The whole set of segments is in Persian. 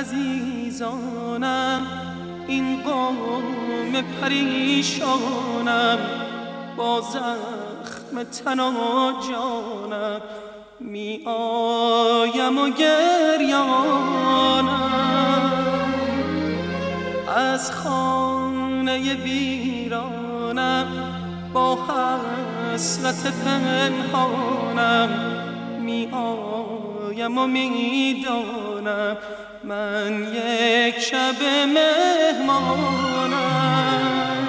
عزیزانم، این قوم پریشانم، با زخم تن و جانم می آیم و گریانم. از خانه ویرانم با حسرت پنهانم می آیم و می دانم من یک شب مهمانم.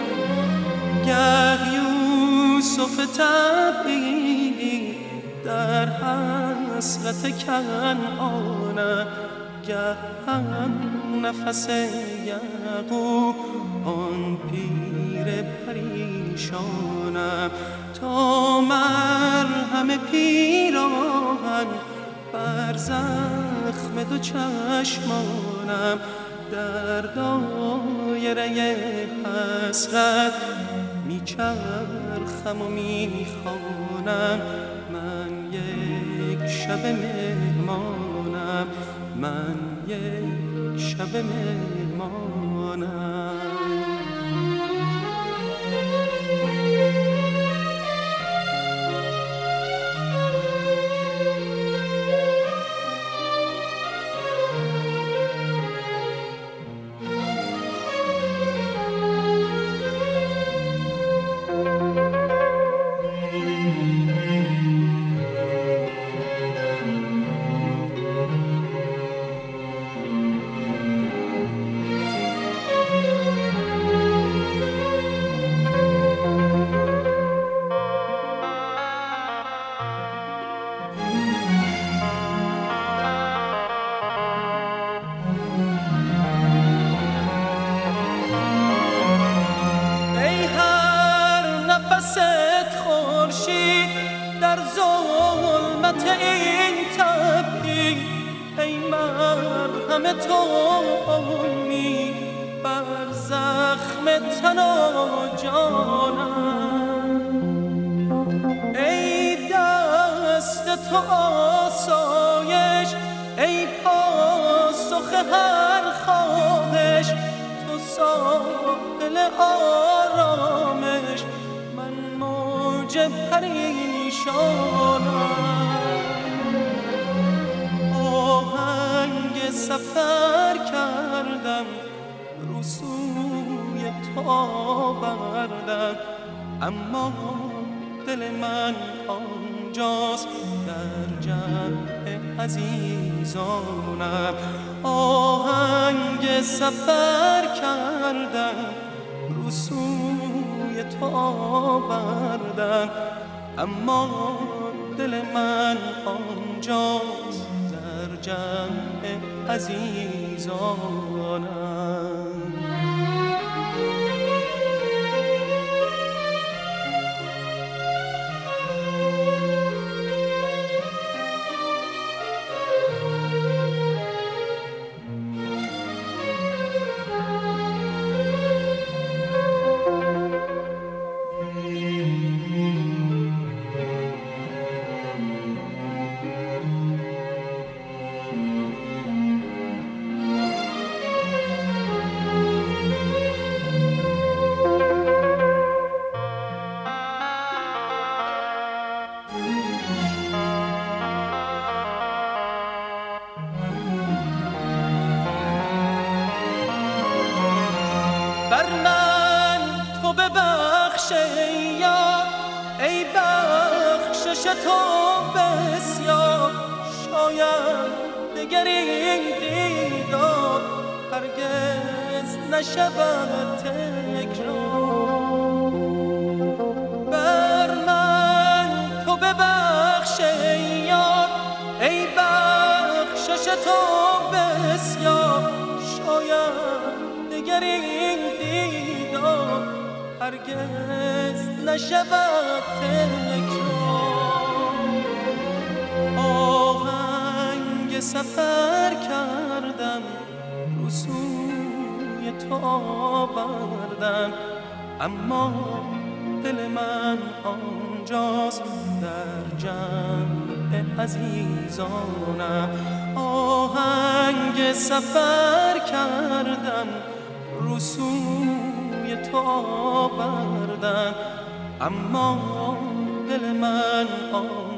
گه یوسف تبعیدی در حسرت کنعانم، گه هم نفس یعقوب آن پیر پریشانم. تا مرهم پیراهن بر زخم دو چشمانم، در دایره حسرت میچرخم و میخوانم من یک شب مهمانم، من یک شب مهمانم. در ظلمت این تبعید ای مرهم تو امید بر زخم تن و جانم. ای دست تو آسایش، ای پاسخ هر خواهش، تو ساحل آرامش، من موج پریشانم. آهنگ سفر کردم، رو سوی تو آوردم، اما دل من آنجاست در جمع عزیزانم. آهنگ سفر کردم، رو سوی تو آوردم، اما دل من آنجاست در جمع عزیزانم. بر من تو ببخش ای یار، ای بخشش تو بسیار، شاید دگر این دیدار هرگز نشود تکرار. بر من تو ببخش ای یار، ای بخشش تو بسیار، شاید دگر این دیدار هرگز نشود تکرار. آهنگ سفر کردم، رو سوی تو آوردم، اما دل من آنجاست در جمع عزیزانم. آهنگ سفر کردم رو سوی تو آوردم، اما دل من